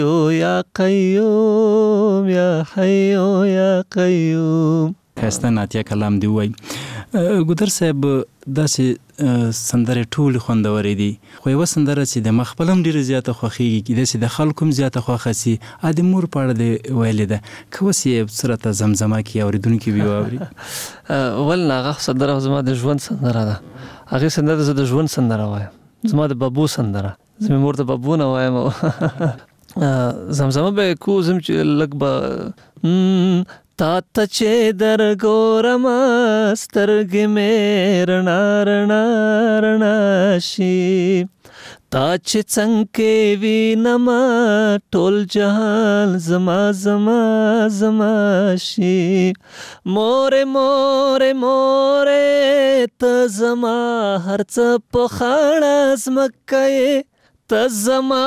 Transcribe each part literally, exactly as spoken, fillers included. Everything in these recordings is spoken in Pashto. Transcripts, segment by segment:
یا قیوم یا حی یا قیوم. خسته ناتیه کلام دی وای. ګودر صاحب داسې سندرې ټولې خوندورې دي، خو یوه سندره چې د مخ خپله هم ډېره زیاته خوښېږي، کیدای شي د خلکو هم زیاته خوښه سي، ا د مور په اړه دې ویلې ده، که اوس یې څه راته زمزمه کړي اورېدونکي به واوري. ولې هغه سندره زما د ژوند سندره ده، هغې سندره زه د ژوند سندره وایم، زما د بابو سندره، زه مې مور ته بابو نه وایم. زمزمه به یې کو، زم چې لږ به تا ته چې در ګورم سترګې مې رڼا رڼا رڼا شي، تا چې څنګه وینم ټول جهان زما زما زما شي. مورې مورې مورې ته زما هر څه په خاڼه ځمکه یې، ته زما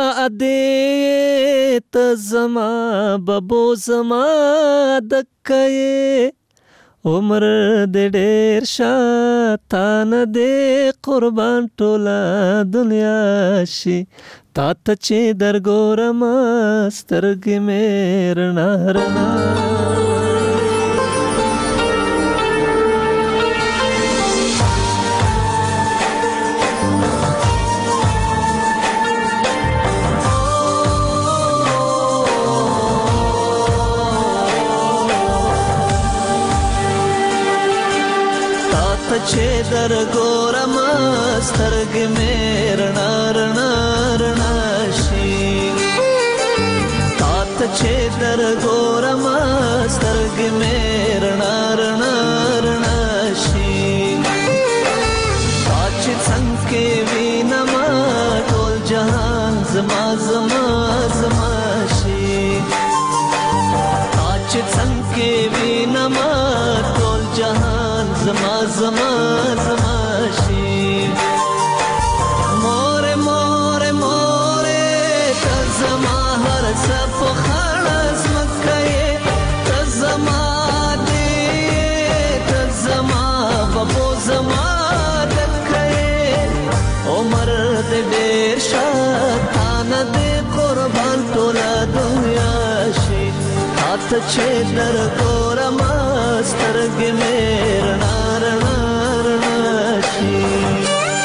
ادې ته زما ببو زما دکه یې، عمر دې ډېر شه تا نه دې قربان ټوله دنیا شي، تا ته چې در ګورم سترګې مې رڼا رڼا. چې در ګورم سترګې مې رڼا رڼا رڼا شي، تا ته چې در ګورم سترګې مې رڼا رڼا رڼا شي، تا چې څنګه وینم ټول جهان زما زما زما شي، تا چې څنګه وینم ټول جهان زما زما زما شي. مورې مورې مورې ته زما هر څه په خاڼه ځمکه یې، ته زما دې ته زما ببو زما دکه یې، عمر دې ډېر شه تا نه دې قربان ټوله دنیا شي، تا ته چې در ګورم سترګې مې رڼا رڼا رڼا شي.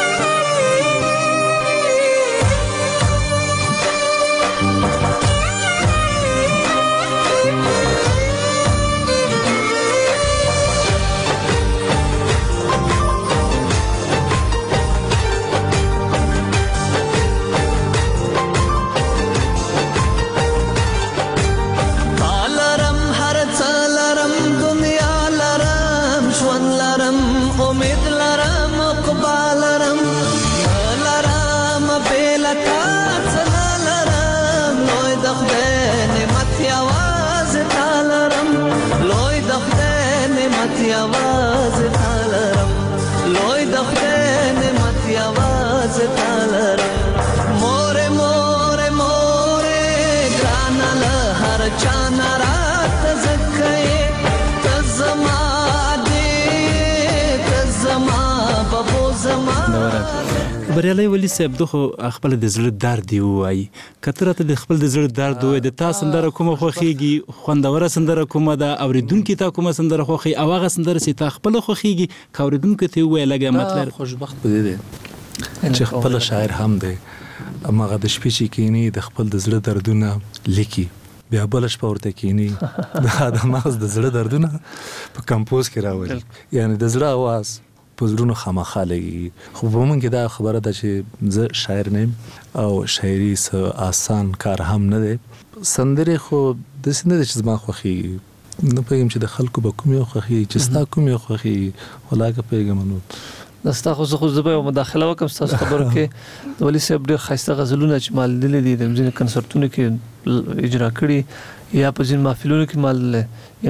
بریالی ولی صاحب دو خو خپل د زړه درد دی وایي، که ته راته د خپل د زړه درد وایي، د تا سندره کومه خوښېږي، خوندوره سندره کومه ده، اورېدونکي تا کومه سندره خوښوي، او هغه سندره چې تا خپله خوښېږي که اورېدونکي ته ووایه لږه مطلب. خوشبخت په دې دی چې خپله شاعر هم دی، هماغه د شپې چې کیني د خپل د زړه دردونه لیکي، بیا بله شپه ورته کیني دا د مغز د زړه دردونه په کمپوز کې راولي، یعنی د زړه اواز په زړونو خامخا لګي. خو په موږ کې دا خبره ده چې زه شاعر نه یم او شاعري څه آسان کار هم نه دی. سندرې خو داسې نه ده چې زما خوښېږي، نه پوهېږم چې د خلکو به کوم یو خوښېږي، چې ستا کوم یو خوښېږي، خو لا که پوهېږم نو دا ستا خو زه خو زه به یو مداخله وکړم ستاسو خبرو کې. د ولي صاحب ډېر ښایسته غزلونه چې ما لیدلي دي د ځینې کنسرټونو کې اجرا کړي یا په ځینې محفلونو کې ما لیدلی،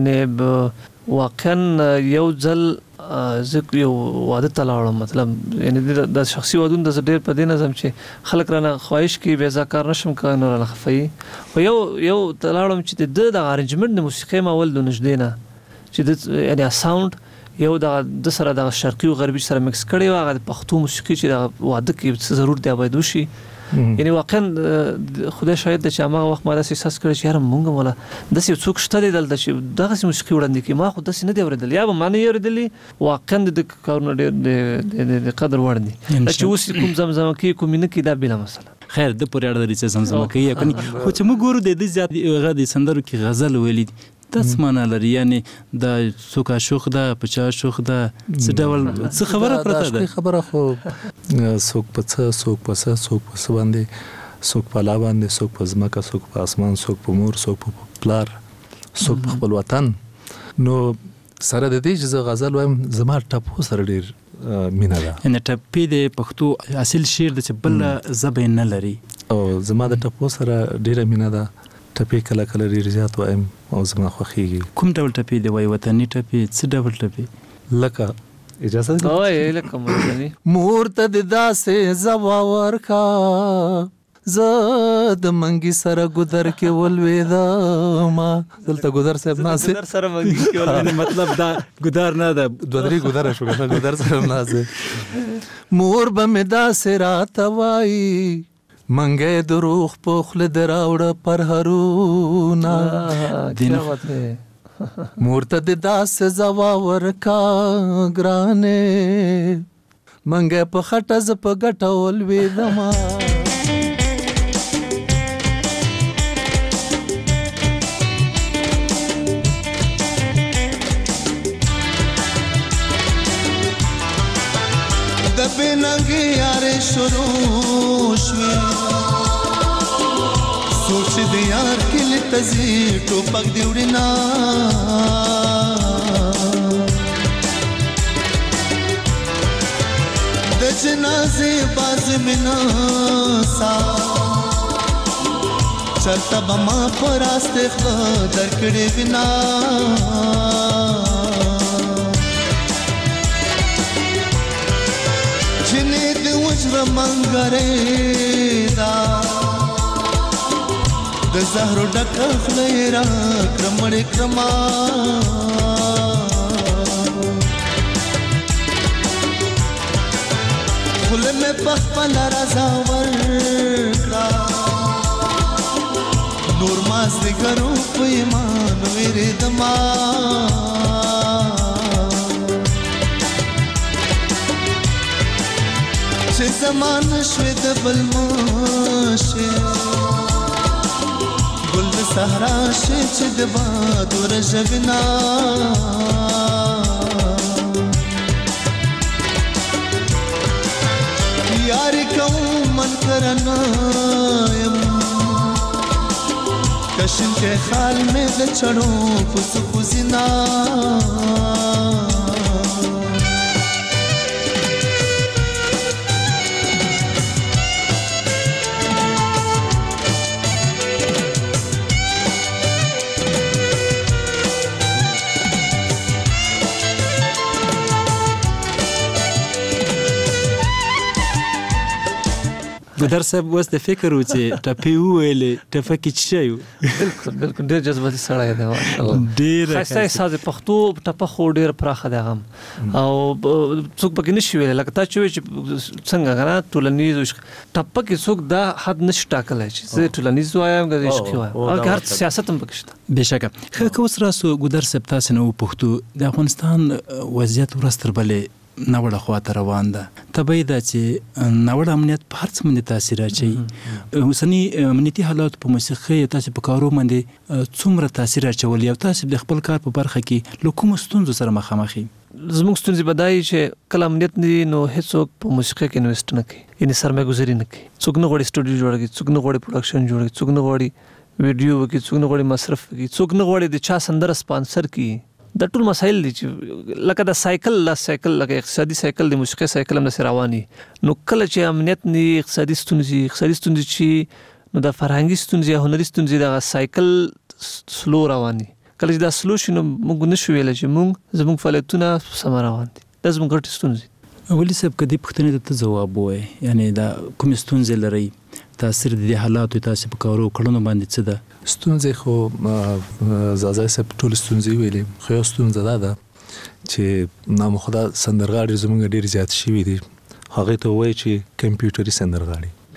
یعنې واقعا یو ځل زه یو واده ته لاړم، مطلب یعنې د شخصي ودونو ته زه ډېر په دې نظم چې خلک رانه خواهش کوي بیا زه کار نشم کولی نو رانه خفوي، خو یو یو ته لاړم چې د ده دغه ارنجمنټ د موسیقۍ ما ول د نږدې نه چې د یعنې ساوند یو دغه د سره دغه شرقي او غربي سره مکس کړی و، هغه د پښتو موسیقي چې دغه واده کې څه ضرور دی باید وشي یعنی واقعا خدای شاهد چې هغه وخت ما داسې احساس کړی چې یاره مونږ ولا داسې څوک شته دی دلته چې دغسې موسیقي وړاندې کړي، ما خو داسې نه دی اورېدلی، یا به ما نه اورېدلي، واقعا د کارونه ډېر د قدر وړ دي. چې اوس کوم زمزمه کوي کوم نه کوي دا بېله مسله. خیر د پورې اړه لري چې زمزمه کوي یا کني، خو چې موږ ګورو د دې زیات هغه د سندرو کې غزل ویلي دي، دا څه معنا لري؟ یعنې دا څوک عاشق ده په چا عاشق ده، څه ډول څه خبره پرته ده؟ خبره خو څوک په څه څوک په څه څوک په څه باندې، څوک په لا باندې، څوک په ځمکه، څوک په اسمان، څوک په مور، څوک په پلار، څوک په خپل وطن. نو سره د دې چې زه غزل وایم زما ټپو سره ډېر مینه ده. یعنې ټپې د پښتو اصل شعر د چې بله ژبه یې نه لري، او زما د ټپو سره ډېره مینه ده. ټپې کله کله ډېر زیات وایم او زما خوښېږي. کوم ډول ټپې دی وایي؟ وطني ټپې؟ څه ډول ټپې؟ لکه اجازه ده وایي لکه وطني مور ته د داسې ځوا ورکا، زه د منګي سره ګودر کې ولوېدم. دلته ګودر صاحب ناسې ګودر سره منګي کې ولوېدم مطلب دا ګودر نه ده، دوه درې ګودره شو کنه، ګودر سره ناسې. مور به مې داسې راته وایي منګی د روح په خوله دې راوړه پرهرونه. مور ته دې داسې ځوا ورکا ګرانې، منګی په خټه زه په ګټه ولوېدمه. د بېننګې یارې شروع شوې، سوچ د یار کلي ته ځي ټوپک دې وړينا. د جنازې باز مې ناسا، چرته به ما په راستې خوله درکړې وینا. جنې د وجره منګرې دا، د زهرو ډکه خوله یې راکړه مړې کړما. خوله مې په خپله رضا ورکړه، نور مازدیګرو په ایمان وېرېدما. چې زمان شوې د بل مشه، ګل د صحرا شي چې د باد ورژوینا. یاري کوم من کرنا یم، کشن کے خال میں د چړو پس پسینا. ګودر صاحب اوس د فکر و چې ټپې وویلې ټپه کې څه شی و؟ بالکل بالکل ډېر جذباتي سړی دی ماشاءالله، ډېر ښایسته احساس دی. پښتو ټپه خو ډېر پراخه دی هغه، او څوک پکې نشي ویلی. لکه تا چې وایي چې څنګه که نه ټولنیز ټپه کې څوک دا حد نشي ټاکلی چې زه ټولنیز وایم که عشقي وایم، هغه هر سیاست هم پکې شته. بېشکه. ښه که اوس راسو ګودر صاحب تاسې نه وپوښتو، د افغانستان وضعیت ورځ تر بلې ناوړه خواته روان ده. طبیعي ده چې ناوړه امنیت په هر څه باندې تاثیر اچوي. اوسني امنیتي حالات په موسیقۍ او تاسې په کارو باندې څومره تاثیر اچولی، او تاسې د خپل کار په برخه کې له کومو ستونزو سره مخامخ یې؟ زموږ ستونزې به دا وي چې کله امنیت نه وي نو هېڅوک په موسیقۍ کې انویسټ نه کوي، یعنې سرمایه ګذاري نه کوي. څوک نه غواړي سټوډیو جوړ کړي، څوک نه غواړي پروډکشن جوړ کړي، څوک نه غواړي ویډیو وکړي، څوک نه غواړي مصرف وکړي، څوک نه غواړي د چا سندره سپانسر کړي. دا ټول مسایل دي چې لکه د سایکل لا سایکل لکه اقتصادي سایکل د موسیقي سایکل هم داسې روان وي. نو کله چې امنیت نه وي، اقتصادي ستونزې اقتصادي ستونزې چې نو د فرهنګي ستونزې یا هنري ستونزې دغه سایکل سلو روان دي. کله چې دا سلو شي نو موږ نشو ویلی چې موږ زموږ فعالیتونه سمه روان دي. دا زموږ ګټې ستونزې. ولي صاحب که دې پوښتنې ته ته ځواب ووایې، یعنې دا کومې ستونزې لرئ، تاثیر د دې حالاتو تاسې په کارو کړنو باندې څه ده؟ ستونزې خو زازای صاحب ټول ستونزې ویلې، خو یو ستونزه دا ده چې نامخدا سندرغاړي زموږ ډېر زیات شوي دي. هغې ته ووایي چې کمپیوټري سندرغاړي،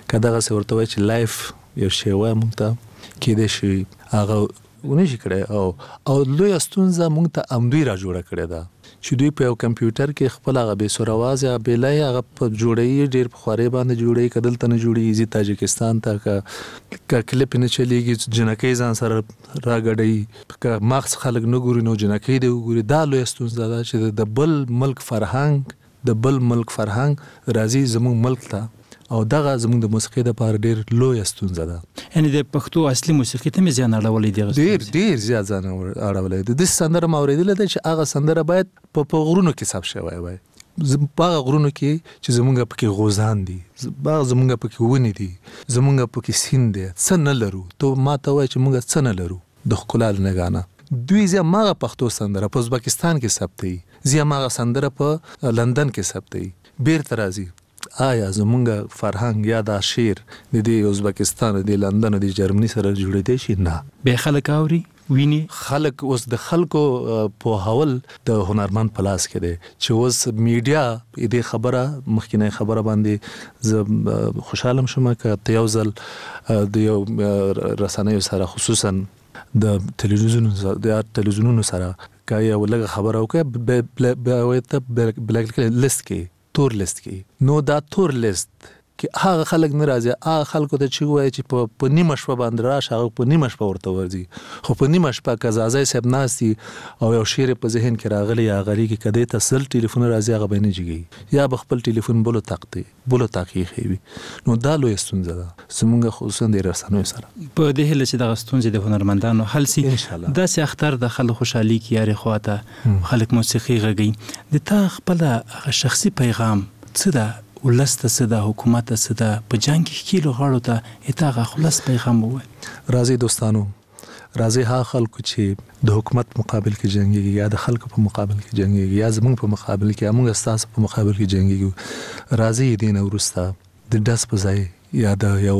کداغه ورته وای چې لایف یو شی وای مونږ ته کې دې شي هغه ونشي کړی او او لوی ستونزه مونږ ته امدوی را جوړه کړی دا چې دوی په یو کمپیوټر کې خپل هغه به سور आवाज یا به لای هغه په جوړی ډیر په خوري باندې جوړی کدل ته نه جوړی زی تاجکستان ته کا کلیپ نه چلیږي جنکې ځان سره راګړی کا ماخ خلک نه ګوري نو جنکې دی ګوري دا لوی ستونزه ده چې د بل ملک فرهنګ د بل ملک فرهنګ راځي زموږ ملک ته او دغه زموږ د موسیقي د پاره ډیر لوی ستونزه ده یعنی د پښتو اصلي موسیقي ته مې ځان اړولې دی ډیر ډیر زیات ځان اړولې دي د سندره موریدل ده چې هغه سندره باید په غرونو کې ثبت شوی وای په غرونو کې چې زمونږ پکې غوزان دي باغ زمونږ پکې ونی دي زمونږ پکې سین دي څه نه لرو ته ما ته وای چې مونږ څه نه لرو د خلال نه غانا دوی زه ماغه پښتو سندره په ازبکستان کې ثبتې زه ماغه سندره په لندن کې ثبتې بیر ترازی آیا زمونږ فرهنګ یا دا شعر د دې ازبکستان د لندن د جرمني سره جوړې دي شي نه به خلک اوري ویني خلک اوس د خلکو په حول د هنرمند پلاس کې دي چې اوس میډیا دې خبره مخکینه خبره باندې ز خوشاله شوم چې یو ځل د یو رسنیو سره خصوصا د تلویزیون د تلویزیونونو سره کای ولګه خبره وکړه به بلیک لیست کې تور لیست کې نو دا تور لیست کې هغه خلک ناراضي هغه خلکو ته چې وایي چې په نیمه شپه باندې راشه هغه په نیمه شپه ورته ورځي خو په نیمه شپه کزازای صاحب ناسي او یو شعر په ذهن کې راغلی یا غری کې کده ته سل ټلیفون راځي هغه به نه جګي یا بخپل ټلیفون بولو تاقتي بولو تاقی خوي نو دا لوی ستونزه ده زمونږ خصوصا د رسنیو سره په دې هله چې د ستونزې د هنرمندانو حل سي دا سي اختر د خلک خوشحالي کې یاري خواته خلک موسیقي غږي د تا خپل شخصي پیغام څه ده ولسته څه ده حکومت څه ده په جنگ کې کیلو غاړو ته اتاغه خلاص پیغام وای راځي دوستانو راځي ها خلکو چې د حکومت مقابل کې جنگي یا د خلکو په مقابل کې جنگي یا زمونږ په مقابل کې موږ استاد په مقابل کې جنگي راځي دین ورسته د داس په ځای یا د یو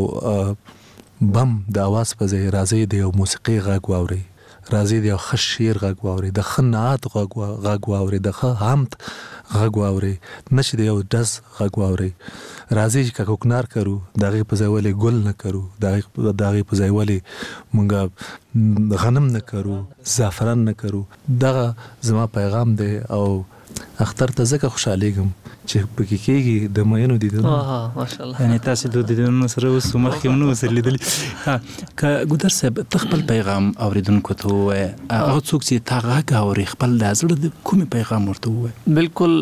بم د आवाज په ځای راځي د یو موسیقي غږ واوري راځي د یو خش شعر غږ واوري د خنات غږ واوري د حمد غږ واوري نشي د یو داس غږ واوري راځي چې کوکنار کرو دغه په ځای ولې ګل نه کرو دغه دغه په ځای ولې مونږ غنم نه کرو زعفران نه کرو دغه زما پیغام دی او اختر ته زکه خوشالېږم چې پکې کېږي د مینو دي ها ماشاءالله یعنی تاسو د دې سره اوس مخکې نو سره لیدل ها ک ګودر صاحب تخپل پیغام اوریدونکو ته وای هغه څوک چې تاغه اوري خپل د زړه کوم پیغام ورته وای بالکل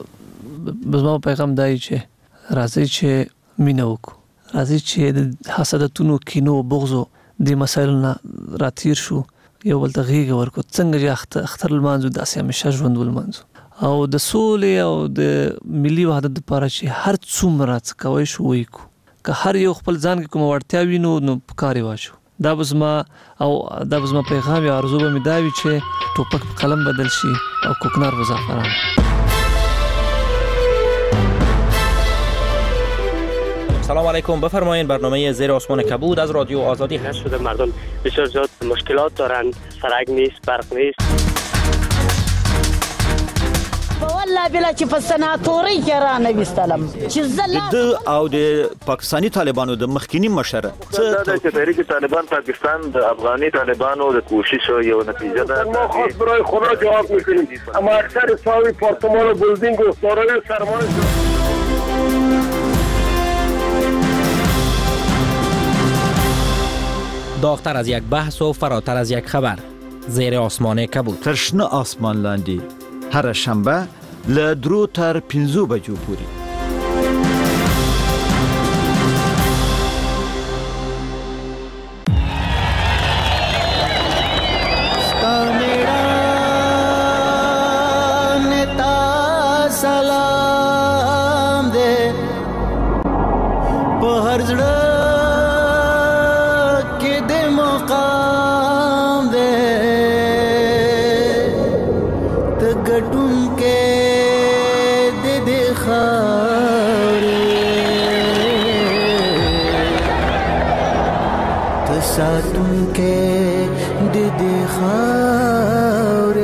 زما پیغام دی چې راځي چې مینه وکړو راځي چې د حسادتونو کینو بغضو د مسایلو راتیر شو یو بل ته غیږ ورکو څنګه چې اختر المانزو داسې همیشه ژوند ولمانځو او د سولې او د ملي وحدت لپاره چې هر څومره څه کوي شو وکړو که هر یو خپل ځان کې کوم ورتیا وینو نو پکاري واچو دا به زما او دا به زما پیغام یا ارزو به مې دا وي چې ټوپک په قلم بدل شي او کوکنار به زعفران. سلام علیکم، بفرمایید. برنامه زیر آسمان کبود از رادیو آزادی هست. شده مردم بسیار زیاد مشکلات دارن، سرک نیست، برق نیست. والله بلا چې په سناتوري کې را نه وستلم چې زلا د او د پاکستانی طالبانو د مخکینی مشر څه د تحریک طالبان پاکستان د افغاني طالبانو د کوشش یو نتیجه ده. ما خاص برای خدا جواب میکنیم، اما اکثر ساوی پارتمان و بلدینگ و دارای سرمایه داغتر از یک بحث و فراتر از یک خبر. زیر آسمان کبود. ترشنه آسمان لاندی هر شنبه له درو تر پنځو بجو پورې. سلام دې په هر ځړ کې دې مقام دې ته ګټون کې دې دې خاورې ته ساتون کې دې دې خاورې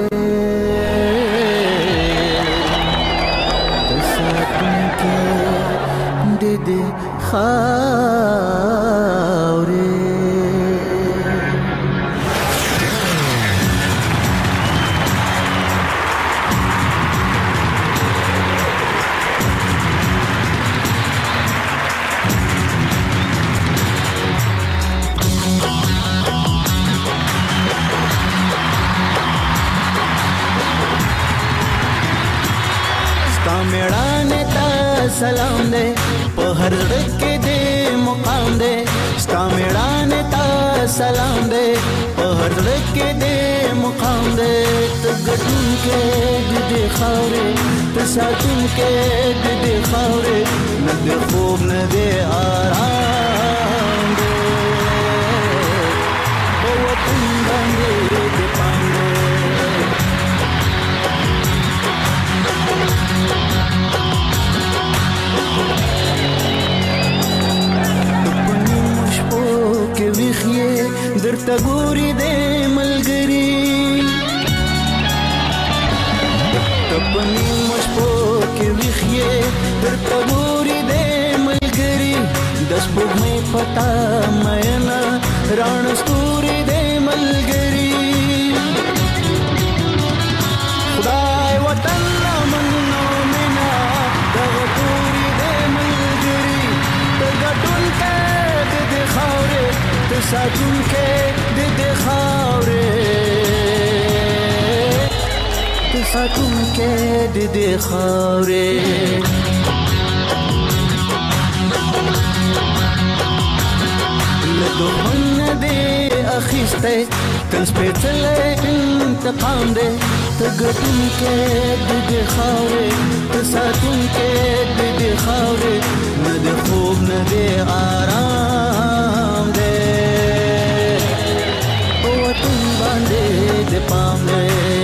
ته ساتون کې دې دې خاورې. मेड़ाने ता सलाम दे په هر زړه کې دې مقام دے. ستا میړانې ته سلام دے په هر زړه کې دې مقام دے. ته ګټونکې د دې خاورې ته ساتونکې د دې خاورې نه دې خوب نه دې آرام دے په وطن باندې دې پام دے. کې ویخې درته ګوري دې ملګري تپنی مشپو کې ویخې درته ګوري دې ملګري د سپوږمۍ پتا مېنا رڼ ستوري دې ملګري خدای وطن منو مینا دغه ګوري دې ملګري ته ګټونکې خاورې ته ساتونکې د دې خاورې ته ساتونکې د دې خاورې. له دښمن نه دې اخیستی تل سپېڅلی انتقام دی. ته ګټونکې د دې خاورې ته ساتونکې د دې خاورې نه دې خوب نه دې آرام دی په وطن باندې دې پام دی.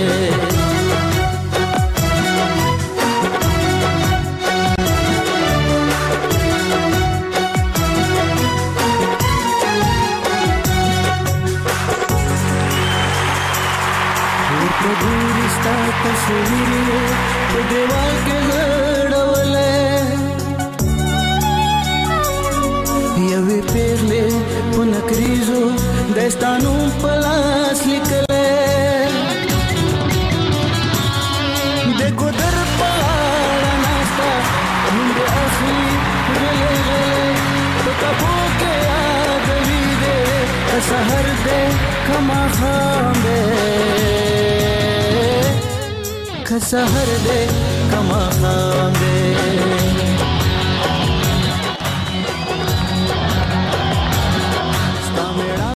ګورستا تصویر په دیوال کې غړولې یوې پیغلې په نکریزو داستانو په لاس لیکلې د ګودر په غاړه ناسته نوم دې اخلي غلې غلې په کپو کې یادوي دې سحر دې کماخان دې سحر دے کماخان دے.